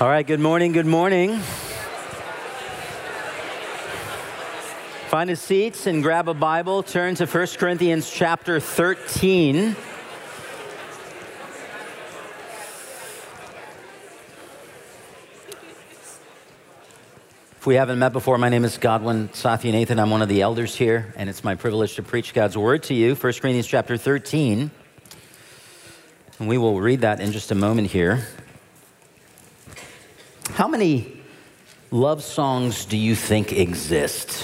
All right, good morning, good morning. Find a seat and grab a Bible. Turn to 1 Corinthians chapter 13. If we haven't met before, my name is Godwin Satyanathan. I'm one of the elders here, and it's my privilege to preach God's word to you. 1 Corinthians chapter 13. And we will read that in just a moment here. How many love songs do you think exist?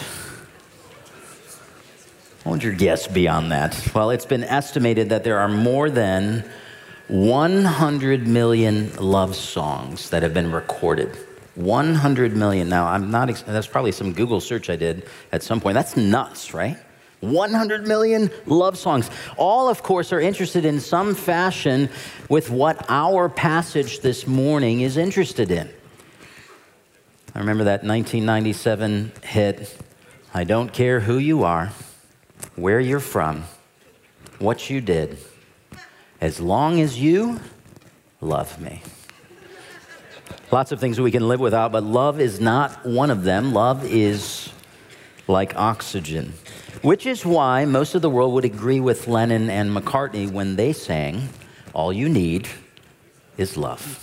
What would your guess be on that? Well, it's been estimated that there are more than 100 million love songs that have been recorded. 100 million. Now, that's probably some Google search I did at some point. That's nuts, right? 100 million love songs. All, of course, are interested in some fashion with what our passage this morning is interested in. I remember that 1997 hit, I don't care who you are, where you're from, what you did, as long as you love me. Lots of things we can live without, but love is not one of them. Love is like oxygen, which is why most of the world would agree with Lennon and McCartney when they sang, all you need is love.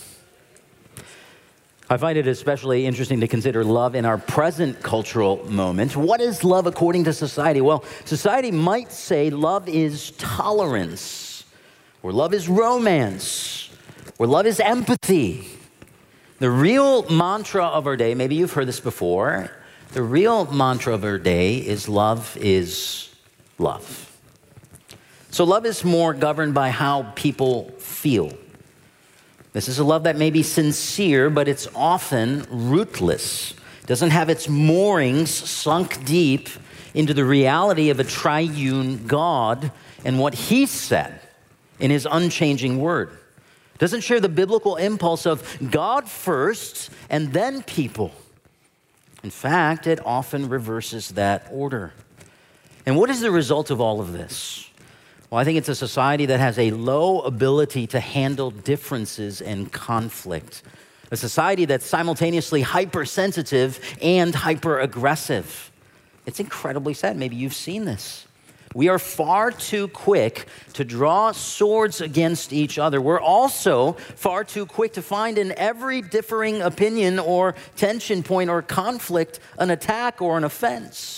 I find it especially interesting to consider love in our present cultural moment. What is love according to society? Well, society might say love is tolerance, or love is romance, or love is empathy. The real mantra of our day, maybe you've heard this before, the real mantra of our day is love is love. So love is more governed by how people feel. This is a love that may be sincere, but it's often rootless. It doesn't have its moorings sunk deep into the reality of a triune God and what He said in His unchanging word. It doesn't share the biblical impulse of God first and then people. In fact, it often reverses that order. And what is the result of all of this? Well, I think it's a society that has a low ability to handle differences and conflict. A society that's simultaneously hypersensitive and hyper-aggressive. It's incredibly sad. Maybe you've seen this. We are far too quick to draw swords against each other. We're also far too quick to find in every differing opinion or tension point or conflict an attack or an offense.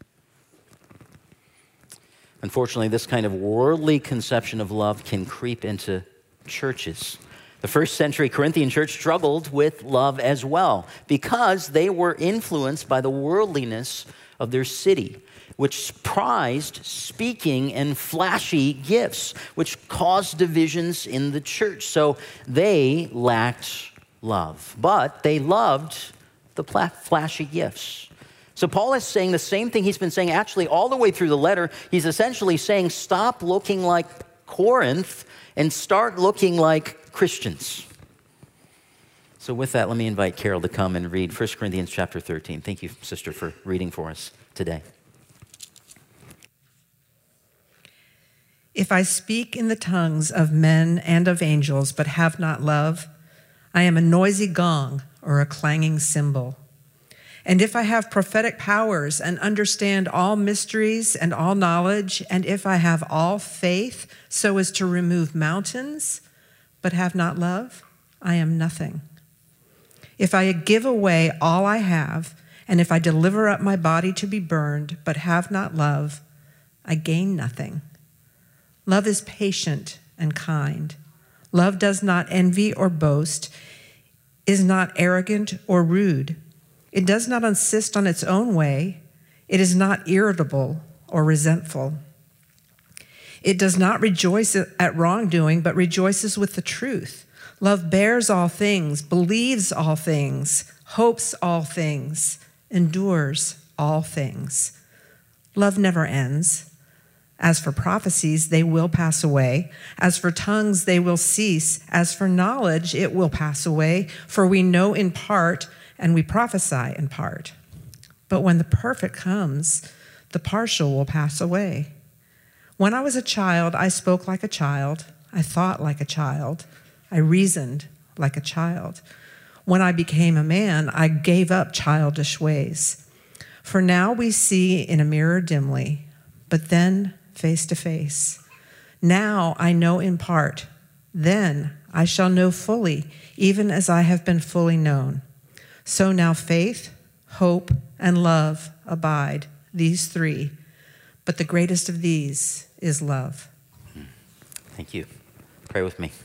Unfortunately, this kind of worldly conception of love can creep into churches. The first century Corinthian church struggled with love as well because they were influenced by the worldliness of their city, which prized speaking and flashy gifts, which caused divisions in the church. So they lacked love, but they loved the flashy gifts. So Paul is saying the same thing he's been saying actually all the way through the letter. He's essentially saying, stop looking like Corinth and start looking like Christians. So with that, let me invite Carol to come and read 1 Corinthians chapter 13. Thank you, sister, for reading for us today. If I speak in the tongues of men and of angels, but have not love, I am a noisy gong or a clanging cymbal. And if I have prophetic powers and understand all mysteries and all knowledge, and if I have all faith so as to remove mountains, but have not love, I am nothing. If I give away all I have, and if I deliver up my body to be burned, but have not love, I gain nothing. Love is patient and kind. Love does not envy or boast, is not arrogant or rude. It does not insist on its own way. It is not irritable or resentful. It does not rejoice at wrongdoing, but rejoices with the truth. Love bears all things, believes all things, hopes all things, endures all things. Love never ends. As for prophecies, they will pass away. As for tongues, they will cease. As for knowledge, it will pass away. For we know in part, and we prophesy in part. But when the perfect comes, the partial will pass away. When I was a child, I spoke like a child. I thought like a child. I reasoned like a child. When I became a man, I gave up childish ways. For now we see in a mirror dimly, but then face to face. Now I know in part, then I shall know fully, even as I have been fully known. So now faith, hope, and love abide, these three, but the greatest of these is love. Thank you. Pray with me.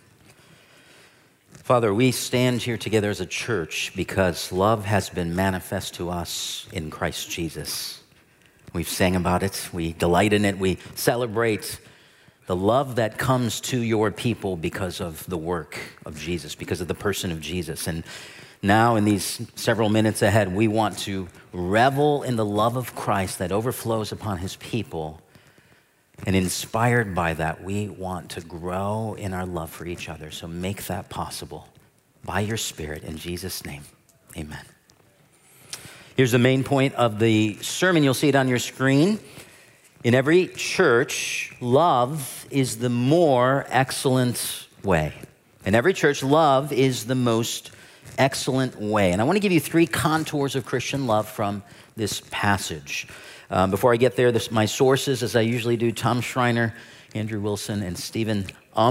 Father, we stand here together as a church because love has been manifest to us in Christ Jesus. We've sang about it. We delight in it. We celebrate the love that comes to your people because of the work of Jesus, because of the person of Jesus. And now in these several minutes ahead, we want to revel in the love of Christ that overflows upon his people. And inspired by that, we want to grow in our love for each other. So make that possible by your Spirit. In Jesus' name, amen. Here's the main point of the sermon. You'll see it on your screen. In every church, love is the more excellent way. In every church, love is the most excellent way. And I want to give you three contours of Christian love from this passage. Before I get there, my sources, as I usually do, Tom Schreiner, Andrew Wilson, and Stephen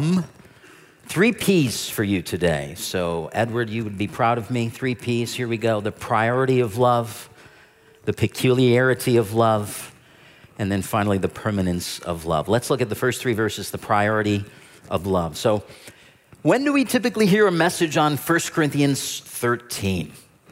3 P's for you today. So, Edward, you would be proud of me. 3 P's, here we go. The priority of love, the peculiarity of love, and then finally the permanence of love. Let's look at the first 3 verses, the priority of love. So, when do we typically hear a message on 1 Corinthians 13?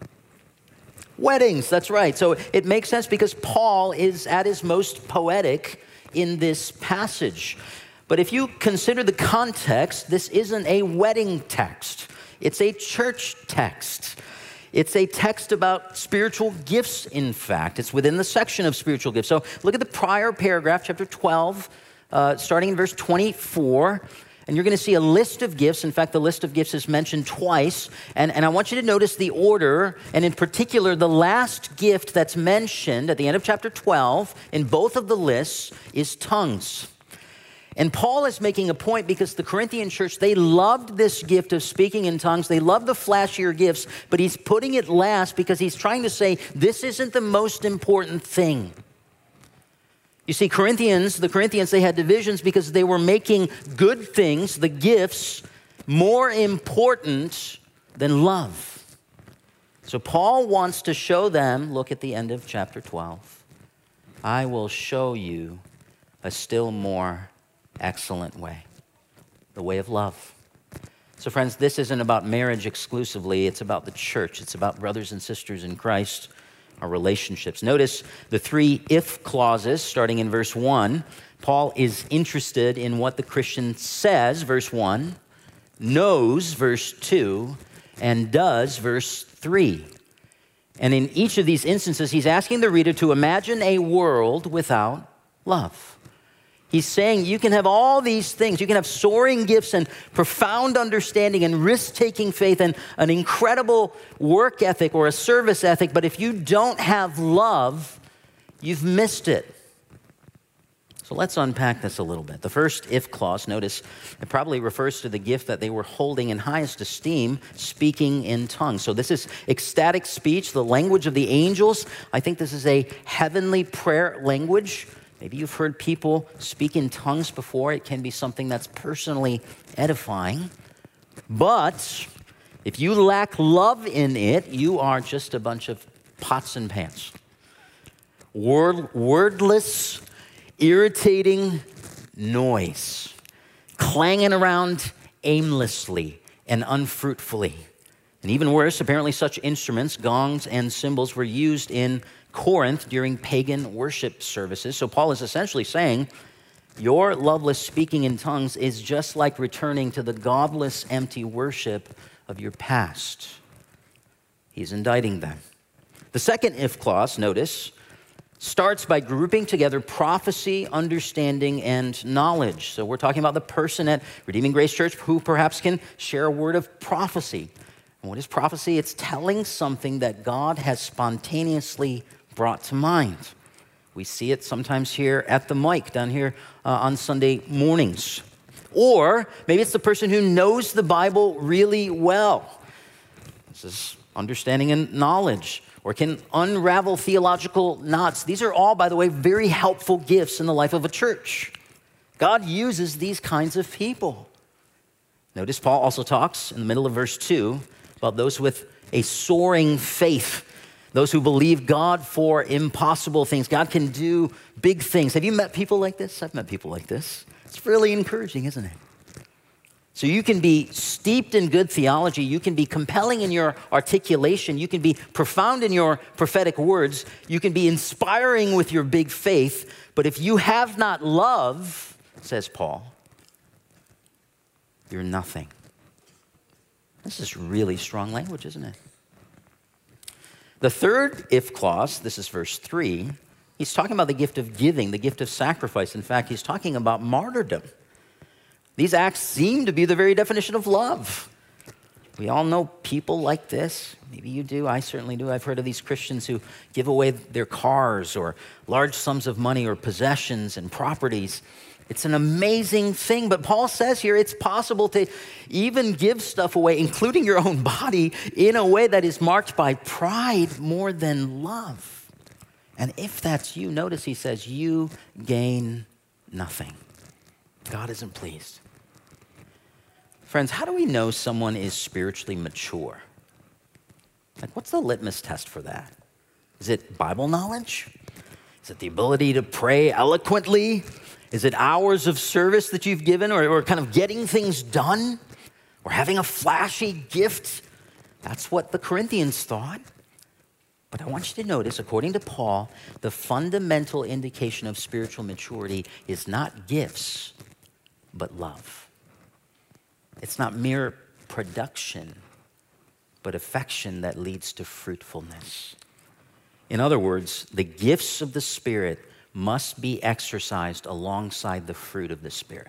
Weddings, that's right. So it makes sense because Paul is at his most poetic in this passage. But if you consider the context, this isn't a wedding text. It's a church text. It's a text about spiritual gifts, in fact. It's within the section of spiritual gifts. So look at the prior paragraph, chapter 12, starting in verse 24. And you're going to see a list of gifts. In fact, the list of gifts is mentioned twice. And I want you to notice the order, and in particular, the last gift that's mentioned at the end of chapter 12 in both of the lists is tongues. And Paul is making a point because the Corinthian church, they loved this gift of speaking in tongues. They loved the flashier gifts, but he's putting it last because he's trying to say this isn't the most important thing. You see, the Corinthians, they had divisions because they were making good things, the gifts, more important than love. So Paul wants to show them, look at the end of chapter 12, I will show you a still more excellent way, the way of love. So friends, this isn't about marriage exclusively, it's about the church. It's about brothers and sisters in Christ, our relationships. Notice the 3 if clauses starting in verse 1. Paul is interested in what the Christian says, verse 1, knows, verse 2, and does, verse 3. And in each of these instances, he's asking the reader to imagine a world without love. He's saying you can have all these things. You can have soaring gifts and profound understanding and risk-taking faith and an incredible work ethic or a service ethic. But if you don't have love, you've missed it. So let's unpack this a little bit. The first if clause, notice, it probably refers to the gift that they were holding in highest esteem, speaking in tongues. So this is ecstatic speech, the language of the angels. I think this is a heavenly prayer language. Maybe you've heard people speak in tongues before. It can be something that's personally edifying. But if you lack love in it, you are just a bunch of pots and pans. Wordless, irritating noise, clanging around aimlessly and unfruitfully. And even worse, apparently such instruments, gongs and cymbals, were used in Corinth during pagan worship services. So Paul is essentially saying, your loveless speaking in tongues is just like returning to the godless, empty worship of your past. He's indicting them. The second if clause, notice, starts by grouping together prophecy, understanding, and knowledge. So we're talking about the person at Redeeming Grace Church who perhaps can share a word of prophecy. And what is prophecy? It's telling something that God has spontaneously brought to mind. We see it sometimes here at the mic down here on Sunday mornings. Or maybe it's the person who knows the Bible really well. This is understanding and knowledge, or can unravel theological knots. These are all, by the way, very helpful gifts in the life of a church. God uses these kinds of people. Notice Paul also talks in the middle of verse 2 about those with a soaring faith, those who believe God for impossible things. God can do big things. Have you met people like this? I've met people like this. It's really encouraging, isn't it? So you can be steeped in good theology. You can be compelling in your articulation. You can be profound in your prophetic words. You can be inspiring with your big faith. But if you have not love, says Paul, you're nothing. This is really strong language, isn't it? The third if clause, this is verse 3, he's talking about the gift of giving, the gift of sacrifice. In fact, he's talking about martyrdom. These acts seem to be the very definition of love. We all know people like this. Maybe you do. I certainly do. I've heard of these Christians who give away their cars or large sums of money or possessions and properties. It's an amazing thing. But Paul says here it's possible to even give stuff away, including your own body, in a way that is marked by pride more than love. And if that's you, notice he says, you gain nothing. God isn't pleased. Friends, how do we know someone is spiritually mature? Like, what's the litmus test for that? Is it Bible knowledge? Is it the ability to pray eloquently? Is it hours of service that you've given, or kind of getting things done? Or having a flashy gift? That's what the Corinthians thought. But I want you to notice, according to Paul, the fundamental indication of spiritual maturity is not gifts, but love. It's not mere production, but affection that leads to fruitfulness. In other words, the gifts of the Spirit must be exercised alongside the fruit of the Spirit.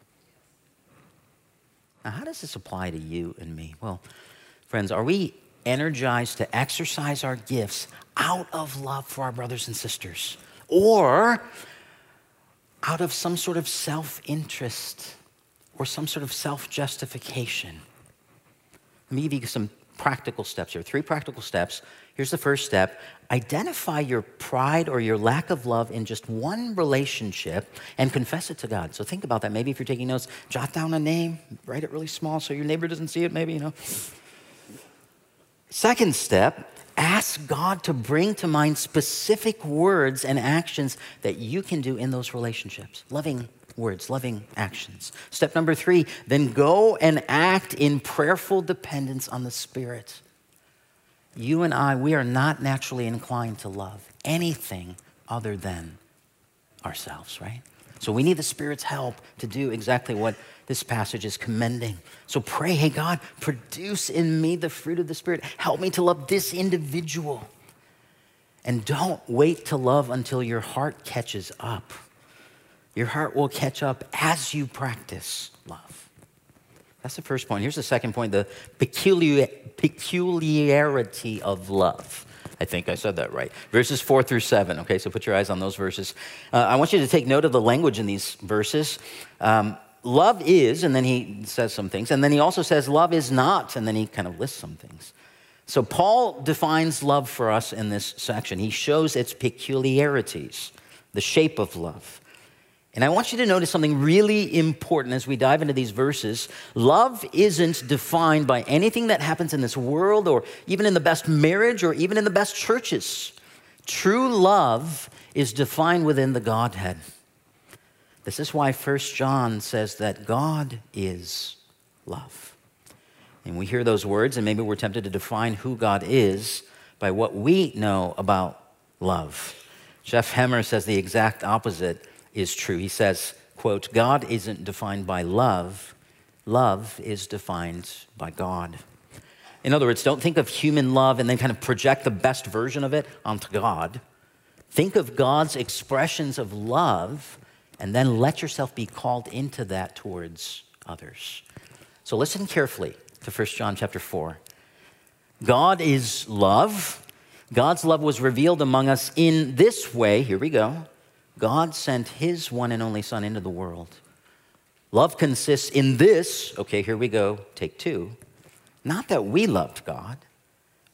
Now, how does this apply to you and me? Well, friends, are we energized to exercise our gifts out of love for our brothers and sisters, or out of some sort of self-interest or some sort of self-justification? Let me give you some practical steps here. 3 practical steps. Here's the first step. Identify your pride or your lack of love in just one relationship and confess it to God. So think about that. Maybe if you're taking notes, jot down a name, write it really small so your neighbor doesn't see it, maybe, Second step, ask God to bring to mind specific words and actions that you can do in those relationships. Loving words, loving actions. Step number 3, then go and act in prayerful dependence on the Spirit. You and I, we are not naturally inclined to love anything other than ourselves, right? So we need the Spirit's help to do exactly what this passage is commending. So pray, hey God, produce in me the fruit of the Spirit. Help me to love this individual. And don't wait to love until your heart catches up. Your heart will catch up as you practice love. That's the first point. Here's the second point, the peculiarity of love. I think I said that right. Verses 4 through 7. Okay, so put your eyes on those verses. I want you to take note of the language in these verses. Love is, and then he says some things. And then he also says love is not, and then he kind of lists some things. So Paul defines love for us in this section. He shows its peculiarities, the shape of love. And I want you to notice something really important as we dive into these verses. Love isn't defined by anything that happens in this world or even in the best marriage or even in the best churches. True love is defined within the Godhead. This is why 1 John says that God is love. And we hear those words and maybe we're tempted to define who God is by what we know about love. Jeff Hemmer says the exact opposite is true. He says, quote, God isn't defined by love. Love is defined by God. In other words, don't think of human love and then kind of project the best version of it onto God. Think of God's expressions of love and then let yourself be called into that towards others. So listen carefully to 1 John chapter 4. God is love. God's love was revealed among us in this way. Here we go. God sent his one and only Son into the world. Love consists in this, okay, here we go, take 2. Not that we loved God,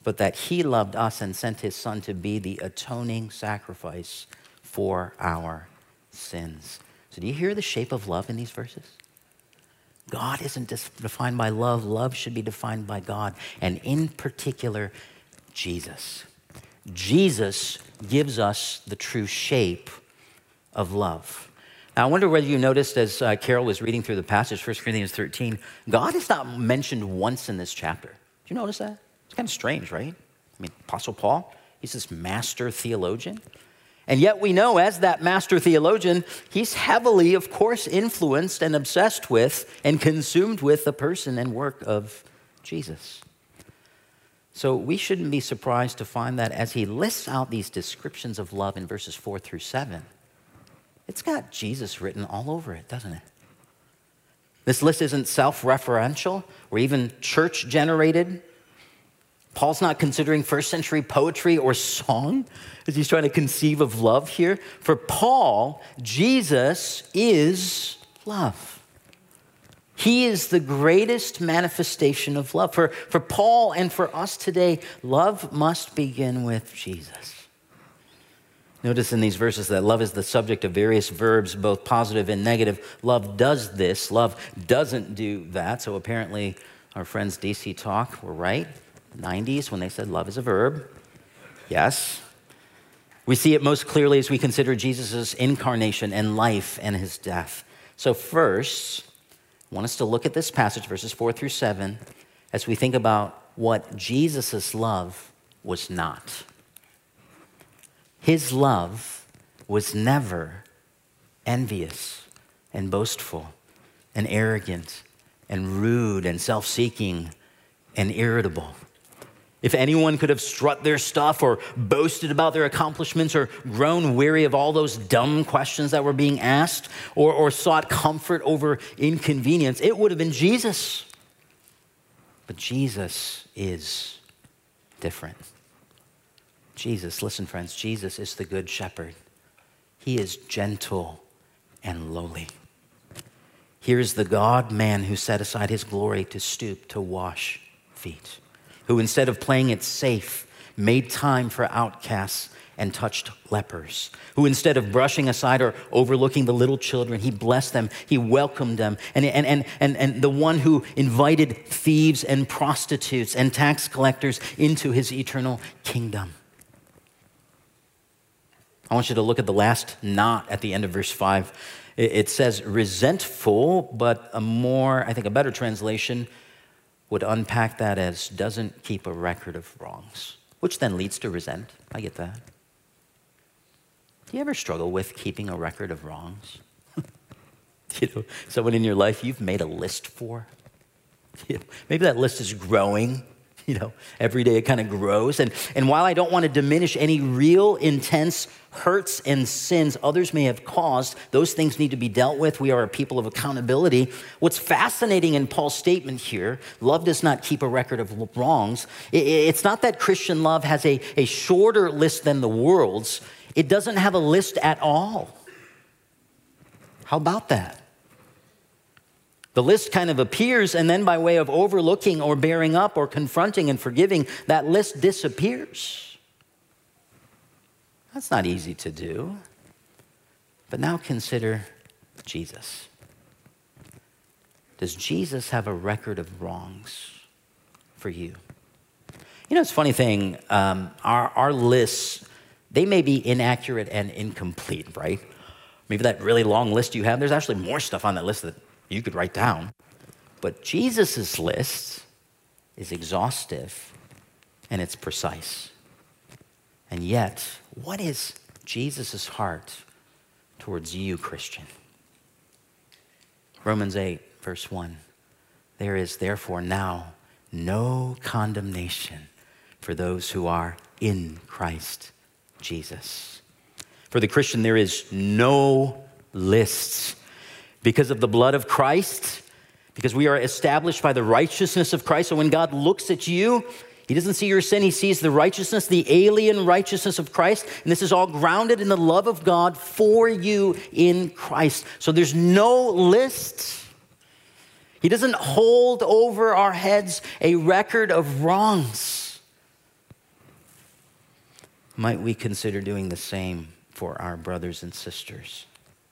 but that he loved us and sent his son to be the atoning sacrifice for our sins. So do you hear the shape of love in these verses? God isn't defined by love. Love should be defined by God, and in particular, Jesus. Jesus gives us the true shape of love. Now, I wonder whether you noticed as Carol was reading through the passage, 1 Corinthians 13, God is not mentioned once in this chapter. Did you notice that? It's kind of strange, right? I mean, Apostle Paul, he's this master theologian. And yet we know as that master theologian, he's heavily, of course, influenced and obsessed with and consumed with the person and work of Jesus. So we shouldn't be surprised to find that as he lists out these descriptions of love in verses 4 through 7, it's got Jesus written all over it, doesn't it? This list isn't self-referential or even church-generated. Paul's not considering first century poetry or song as he's trying to conceive of love here. For Paul, Jesus is love. He is the greatest manifestation of love. For Paul and for us today, love must begin with Jesus. Notice in these verses that love is the subject of various verbs, both positive and negative. Love does this. Love doesn't do that. So apparently our friends DC Talk were right. 90s when they said love is a verb. Yes. We see it most clearly as we consider Jesus' incarnation and life and his death. So first, I want us to look at this passage, verses 4 through 7, as we think about what Jesus' love was not. His love was never envious and boastful and arrogant and rude and self-seeking and irritable. If anyone could have strut their stuff or boasted about their accomplishments or grown weary of all those dumb questions that were being asked or sought comfort over inconvenience, it would have been Jesus. But Jesus is different. Jesus, listen friends, Jesus is the good shepherd. He is gentle and lowly. Here's the God-man who set aside his glory to stoop to wash feet, who instead of playing it safe, made time for outcasts and touched lepers, who instead of brushing aside or overlooking the little children, he blessed them, he welcomed them, and the one who invited thieves and prostitutes and tax collectors into his eternal kingdom. I want you to look at the last not at the end of verse 5. It says resentful, but a better translation would unpack that as doesn't keep a record of wrongs, which then leads to resent. I get that. Do you ever struggle with keeping a record of wrongs? Someone in your life you've made a list for? Maybe that list is growing. Every day it kind of grows. And while I don't want to diminish any real intense hurts and sins others may have caused, those things need to be dealt with. We are a people of accountability. What's fascinating in Paul's statement here, love does not keep a record of wrongs. It's not that Christian love has a shorter list than the world's. It doesn't have a list at all. How about that? The list kind of appears, and then by way of overlooking or bearing up or confronting and forgiving, that list disappears. That's not easy to do. But now consider Jesus. Does Jesus have a record of wrongs for you? It's a funny thing. Our lists, they may be inaccurate and incomplete, right? Maybe that really long list you have, there's actually more stuff on that list that you could write down. But Jesus' list is exhaustive and it's precise. And yet, what is Jesus' heart towards you, Christian? Romans 8, verse 1. There is therefore now no condemnation for those who are in Christ Jesus. For the Christian, there is no lists. Because of the blood of Christ, because we are established by the righteousness of Christ. So when God looks at you, he doesn't see your sin. He sees the righteousness, the alien righteousness of Christ. And this is all grounded in the love of God for you in Christ. So there's no list. He doesn't hold over our heads a record of wrongs. might we consider doing the same for our brothers and sisters?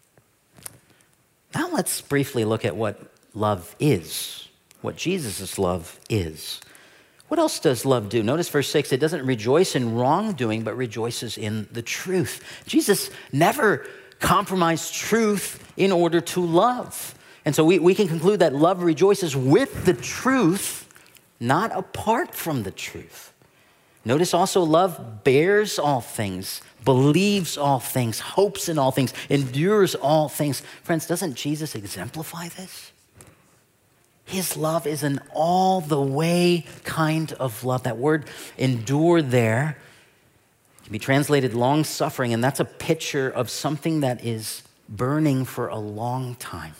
Now let's briefly look at what love is, what Jesus' love is. What else does love do? Notice verse 6, it doesn't rejoice in wrongdoing, but rejoices in the truth. Jesus never compromised truth in order to love. And so we can conclude that love rejoices with the truth, not apart from the truth. Notice also love bears all things, believes all things, hopes in all things, endures all things. Friends, doesn't Jesus exemplify this? His love is an all-the-way kind of love. That word endure there can be translated long-suffering, and that's a picture of something that is burning for a long time.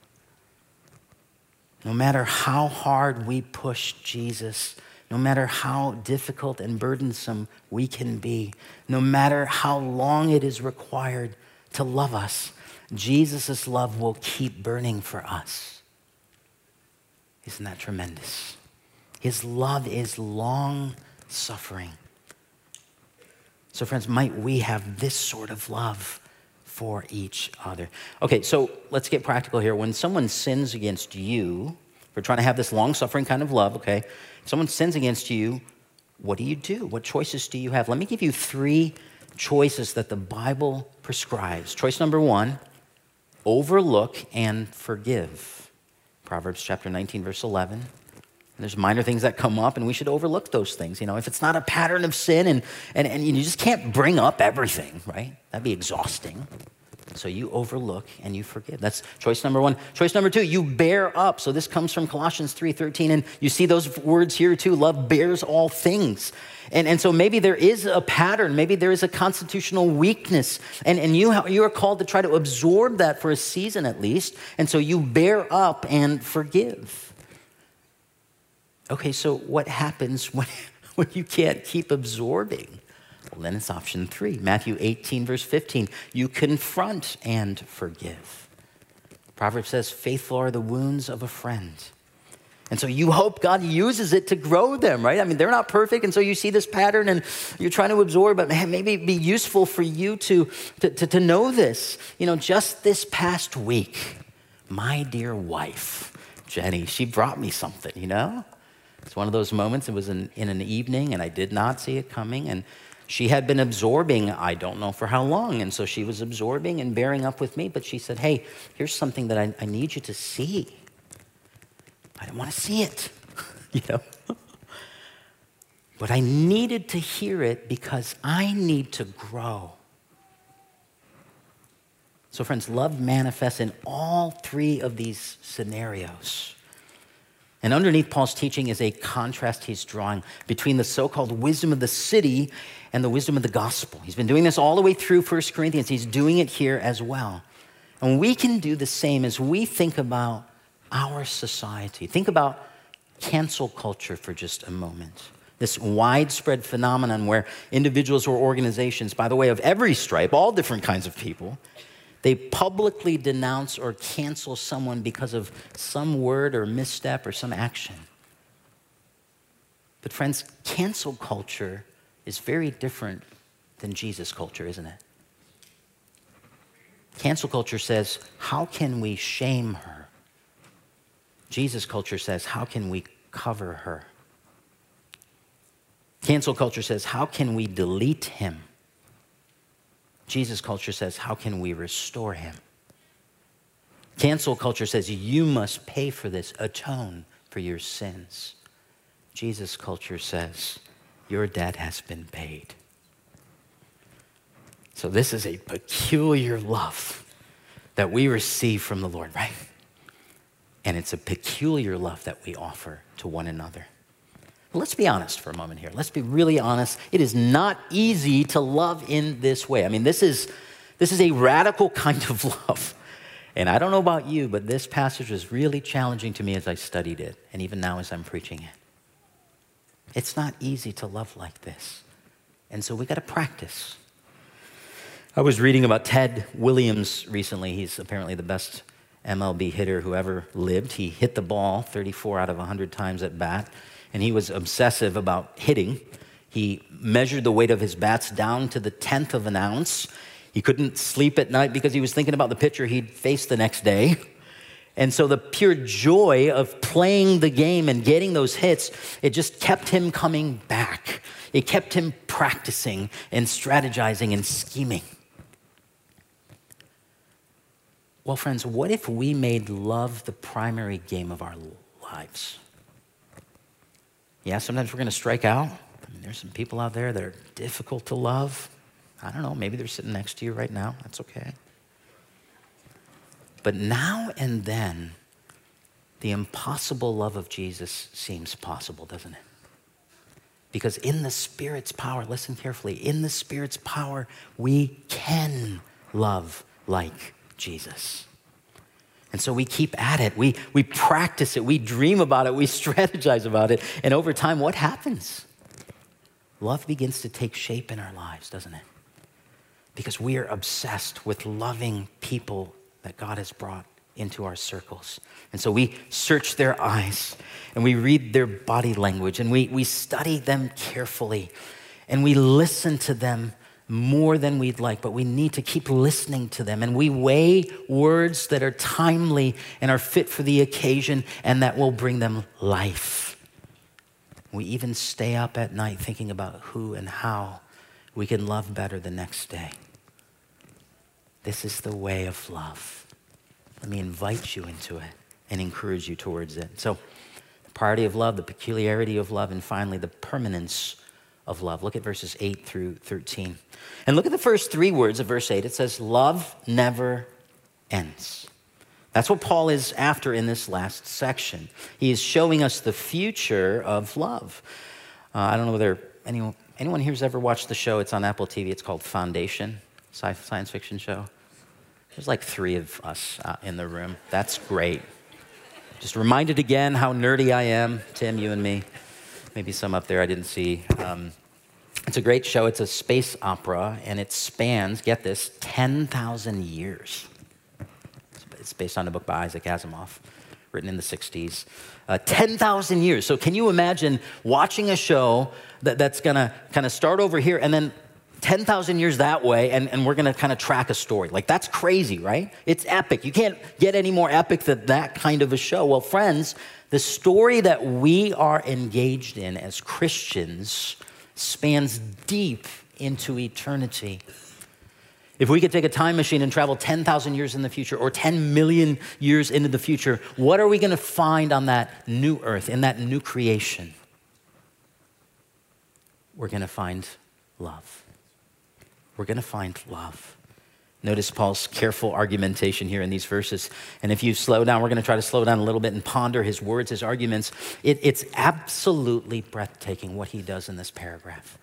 No matter how hard we push Jesus, no matter how difficult and burdensome we can be, no matter how long it is required to love us, Jesus' love will keep burning for us. Isn't that tremendous? His love is long-suffering. So friends, might we have this sort of love for each other? Okay, so let's get practical here. When someone sins against you, we're trying to have this long-suffering kind of love, okay? If someone sins against you, what do? What choices do you have? Let me give you 3 choices that the Bible prescribes. Choice number 1, overlook and forgive. Proverbs chapter 19, verse 11. There's minor things that come up, and we should overlook those things. You know, if it's not a pattern of sin, and you just can't bring up everything, right? That'd be exhausting. So you overlook and you forgive. That's choice number 1. Choice number 2, you bear up. So this comes from Colossians 3:13, and you see those words here too. Love bears all things. And so maybe there is a pattern. Maybe there is a constitutional weakness. And you are called to try to absorb that for a season at least. And so you bear up and forgive. Okay, so what happens when you can't keep absorbing? Well, then it's option 3. Matthew 18, verse 15. You confront and forgive. Proverbs says, faithful are the wounds of a friend. And so you hope God uses it to grow them, right? I mean, they're not perfect, and so you see this pattern and you're trying to absorb, but man, maybe it'd be useful for you to know this. You know, just this past week, my dear wife, Jenny, she brought me something, you know? It's one of those moments, it was in an evening, and I did not see it coming, and she had been absorbing, I don't know for how long, and so she was absorbing and bearing up with me, but she said, hey, here's something that I need you to see. I didn't want to see it, you know. But I needed to hear it because I need to grow. So friends, love manifests in all 3 of these scenarios. And underneath Paul's teaching is a contrast he's drawing between the so-called wisdom of the city and the wisdom of the gospel. He's been doing this all the way through 1 Corinthians. He's doing it here as well. And we can do the same as we think about our society. Think about cancel culture for just a moment. This widespread phenomenon where individuals or organizations, by the way, of every stripe, all different kinds of people, they publicly denounce or cancel someone because of some word or misstep or some action. But friends, cancel culture is very different than Jesus culture, isn't it? Cancel culture says, how can we shame her? Jesus culture says, how can we cover her? Cancel culture says, how can we delete him? Jesus culture says, how can we restore him? Cancel culture says, you must pay for this, atone for your sins. Jesus culture says, your debt has been paid. So this is a peculiar love that we receive from the Lord, right? And it's a peculiar love that we offer to one another. Let's be honest for a moment here. Let's be really honest. It is not easy to love in this way. I mean, this is a radical kind of love. And I don't know about you, but this passage was really challenging to me as I studied it, and even now as I'm preaching it. It's not easy to love like this. And so we got to practice. I was reading about Ted Williams recently. He's apparently the best MLB hitter who ever lived. He hit the ball 34 out of 100 times at bat, and he was obsessive about hitting. He measured the weight of his bats down to the 10th of an ounce. He couldn't sleep at night because he was thinking about the pitcher he'd face the next day. And so the pure joy of playing the game and getting those hits, it just kept him coming back. It kept him practicing and strategizing and scheming. Well, friends, what if we made love the primary game of our lives? Yeah, sometimes we're going to strike out. I mean, there's some people out there that are difficult to love. I don't know, maybe they're sitting next to you right now. That's okay. But now and then, the impossible love of Jesus seems possible, doesn't it? Because in the Spirit's power, listen carefully, in the Spirit's power, we can love like Jesus. And so we keep at it. We practice it. We dream about it. We strategize about it. And over time, what happens? Love begins to take shape in our lives, doesn't it? Because we are obsessed with loving people that God has brought into our circles. And so we search their eyes and we read their body language and we study them carefully and we listen to them more than we'd like, but we need to keep listening to them. And we weigh words that are timely and are fit for the occasion and that will bring them life. We even stay up at night thinking about who and how we can love better the next day. This is the way of love. Let me invite you into it and encourage you towards it. So, the priority of love, the peculiarity of love, and finally, the permanence of love. Look at verses 8 through 13. And look at the first three words of verse 8. It says, love never ends. That's what Paul is after in this last section. He is showing us the future of love. I don't know whether anyone here has ever watched the show. It's on Apple TV. It's called Foundation, science fiction show. There's like 3 of us in the room. That's great. Just reminded again how nerdy I am. Tim, you and me. Maybe some up there I didn't see. It's a great show. It's a space opera, and it spans, get this, 10,000 years. It's based on a book by Isaac Asimov, written in the 60s. 10,000 years. So can you imagine watching a show that's going to kind of start over here and then 10,000 years that way, and we're going to kind of track a story. Like, that's crazy, right? It's epic. You can't get any more epic than that kind of a show. Well, friends, the story that we are engaged in as Christians spans deep into eternity. If we could take a time machine and travel 10,000 years in the future or 10 million years into the future, what are we going to find on that new earth, in that new creation? We're going to find love. We're going to find love. Notice Paul's careful argumentation here in these verses. And if you slow down, we're going to try to slow down a little bit and ponder his words, his arguments. It's absolutely breathtaking what he does in this paragraph.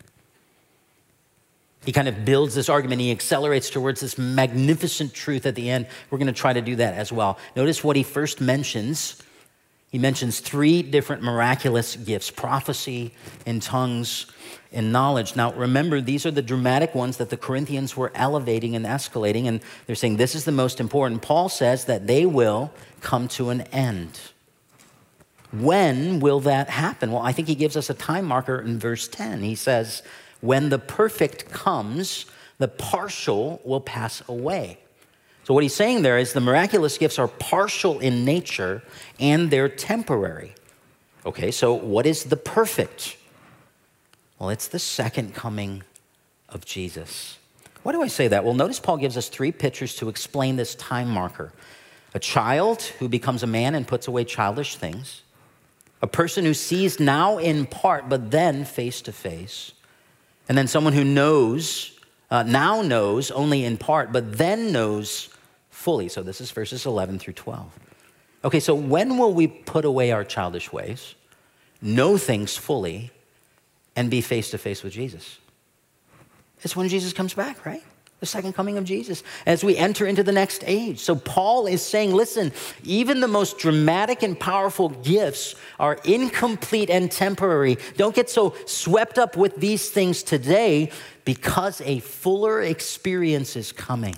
He kind of builds this argument. He accelerates towards this magnificent truth at the end. We're going to try to do that as well. Notice what he first mentions. He mentions 3 different miraculous gifts: prophecy, and tongues, and knowledge. Now, remember, these are the dramatic ones that the Corinthians were elevating and escalating, and they're saying this is the most important. Paul says that they will come to an end. When will that happen? Well, I think he gives us a time marker in verse 10. He says, when the perfect comes, the partial will pass away. So what he's saying there is the miraculous gifts are partial in nature and they're temporary. Okay, so what is the perfect? Well, it's the second coming of Jesus. Why do I say that? Well, notice Paul gives us 3 pictures to explain this time marker. A child who becomes a man and puts away childish things. A person who sees now in part, but then face to face. And then someone who knows, now knows only in part, but then knows fully. So this is verses 11 through 12. Okay, so when will we put away our childish ways, know things fully, and be face to face with Jesus? It's when Jesus comes back, right? The second coming of Jesus, as we enter into the next age. So Paul is saying, listen, even the most dramatic and powerful gifts are incomplete and temporary. Don't get so swept up with these things today, because a fuller experience is coming.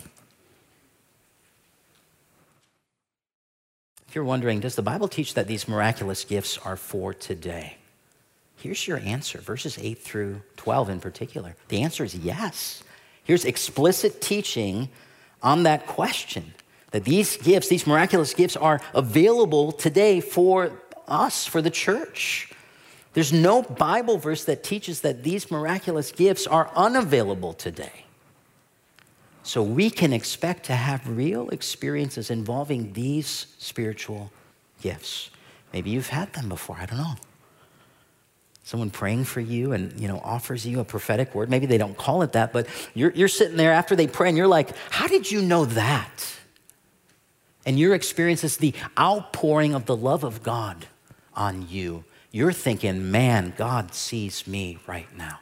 If you're wondering, does the Bible teach that these miraculous gifts are for today? Here's your answer, verses 8 through 12 in particular. The answer is yes. Here's explicit teaching on that question, that these gifts, these miraculous gifts, are available today for us, for the church. There's no Bible verse that teaches that these miraculous gifts are unavailable today. So we can expect to have real experiences involving these spiritual gifts. Maybe you've had them before, I don't know. Someone praying for you and, offers you a prophetic word. Maybe they don't call it that, but you're sitting there after they pray and you're like, how did you know that? And your experience is the outpouring of the love of God on you. You're thinking, man, God sees me right now.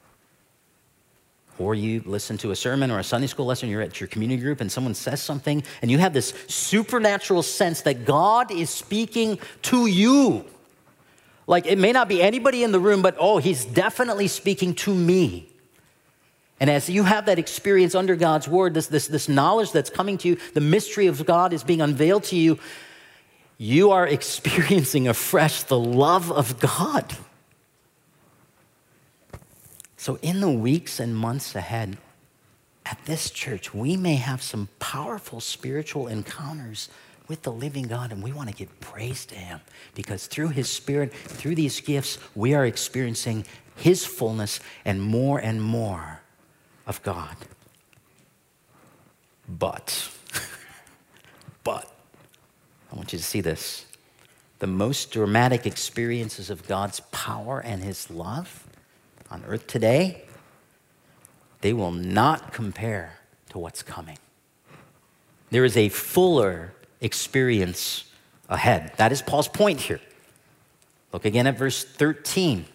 Or you listen to a sermon or a Sunday school lesson, you're at your community group and someone says something and you have this supernatural sense that God is speaking to you. Like it may not be anybody in the room, but he's definitely speaking to me. And as you have that experience under God's word, this knowledge that's coming to you, the mystery of God is being unveiled to you, you are experiencing afresh the love of God. So in the weeks and months ahead, at this church, we may have some powerful spiritual encounters with the living God, and we want to give praise to him because through his Spirit, through these gifts, we are experiencing his fullness and more of God. But I want you to see this. The most dramatic experiences of God's power and his love on earth today, they will not compare to what's coming. There is a fuller experience ahead. That is Paul's point here. Look again at verse 13.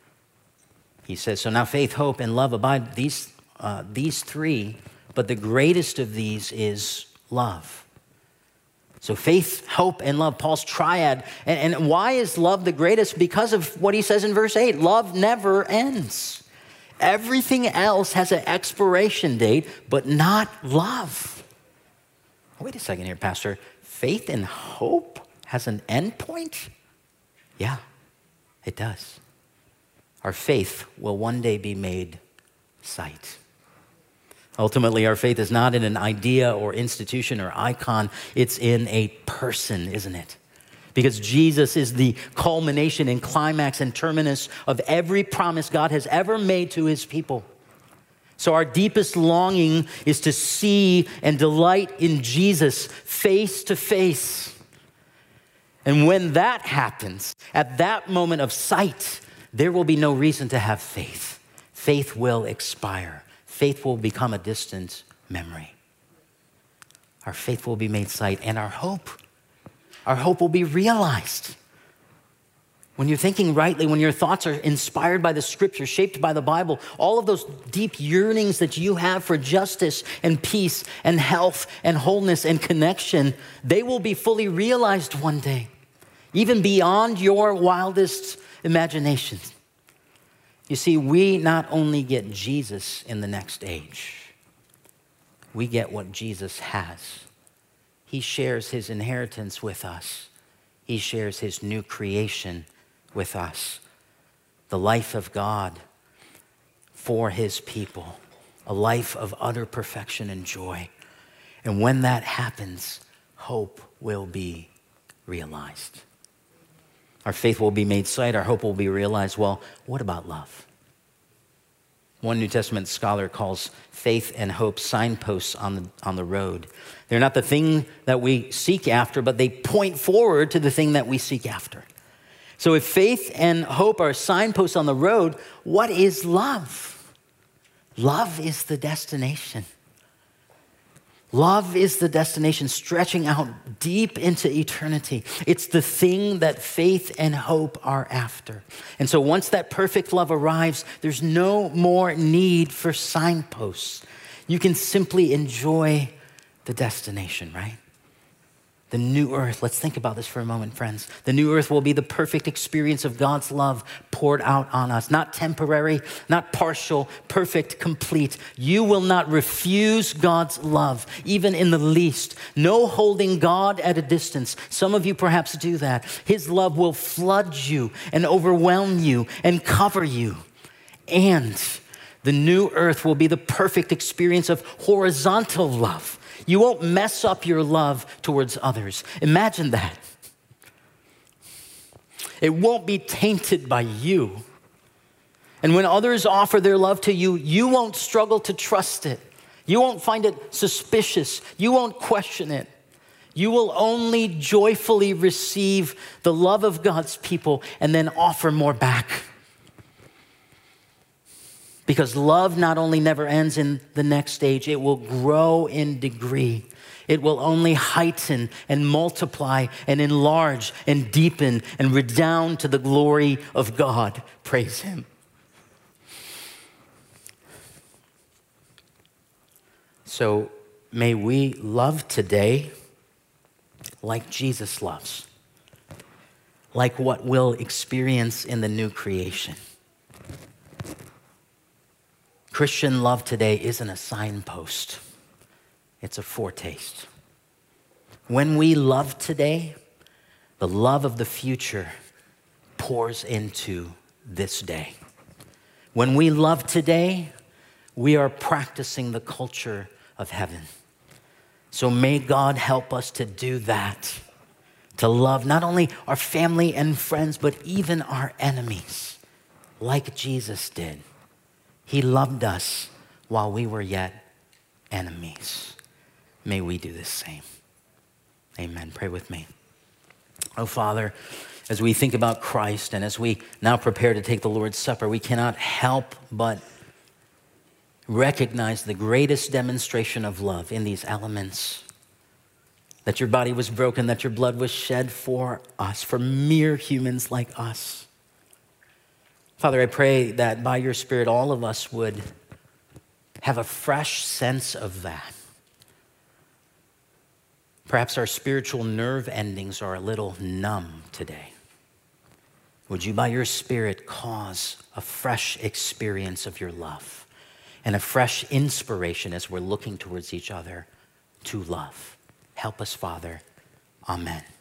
He says, so now faith, hope, and love abide, these three, but the greatest of these is love. So faith, hope, and love, Paul's triad. And why is love the greatest? Because of what he says in verse 8. Love never ends. Everything else has an expiration date, but not love. Wait a second here, Pastor. Faith and hope has an end point? Yeah, it does. Our faith will one day be made sight. Ultimately, our faith is not in an idea or institution or icon. It's in a person, isn't it? Because Jesus is the culmination and climax and terminus of every promise God has ever made to his people. So our deepest longing is to see and delight in Jesus face to face. And when that happens, at that moment of sight, there will be no reason to have faith. Faith will expire. Faith will become a distant memory. Our faith will be made sight, and our hope will be realized. When you're thinking rightly, when your thoughts are inspired by the scripture, shaped by the Bible, all of those deep yearnings that you have for justice and peace and health and wholeness and connection, they will be fully realized one day, even beyond your wildest imaginations. You see, we not only get Jesus in the next age, we get what Jesus has. He shares his inheritance with us. He shares his new creation with us. The life of God for his people, a life of utter perfection and joy. And when that happens, hope will be realized. Our faith will be made sight. Our hope will be realized. Well, what about love? One New Testament scholar calls faith and hope signposts on the road. They're not the thing that we seek after, but they point forward to the thing that we seek after. So if faith and hope are signposts on the road, what is love? Love is the destination. Love is the destination stretching out deep into eternity. It's the thing that faith and hope are after. And so once that perfect love arrives, there's no more need for signposts. You can simply enjoy the destination, right? The new earth, let's think about this for a moment, friends. The new earth will be the perfect experience of God's love poured out on us. Not temporary, not partial, perfect, complete. You will not refuse God's love, even in the least. No holding God at a distance. Some of you perhaps do that. His love will flood you and overwhelm you and cover you. And the new earth will be the perfect experience of horizontal love. You won't mess up your love towards others. Imagine that. It won't be tainted by you. And when others offer their love to you, you won't struggle to trust it. You won't find it suspicious. You won't question it. You will only joyfully receive the love of God's people and then offer more back. Because love not only never ends in the next stage, it will grow in degree. It will only heighten and multiply and enlarge and deepen and redound to the glory of God. Praise Him. So may we love today like Jesus loves, like what we'll experience in the new creation. Christian love today isn't a signpost. It's a foretaste. When we love today, the love of the future pours into this day. When we love today, we are practicing the culture of heaven. So may God help us to do that, to love not only our family and friends, but even our enemies, like Jesus did. He loved us while we were yet enemies. May we do the same. Amen. Pray with me. Oh, Father, as we think about Christ and as we now prepare to take the Lord's Supper, we cannot help but recognize the greatest demonstration of love in these elements. That your body was broken, that your blood was shed for us, for mere humans like us. Father, I pray that by your Spirit, all of us would have a fresh sense of that. Perhaps our spiritual nerve endings are a little numb today. Would you, by your Spirit, cause a fresh experience of your love and a fresh inspiration as we're looking towards each other to love? Help us, Father. Amen.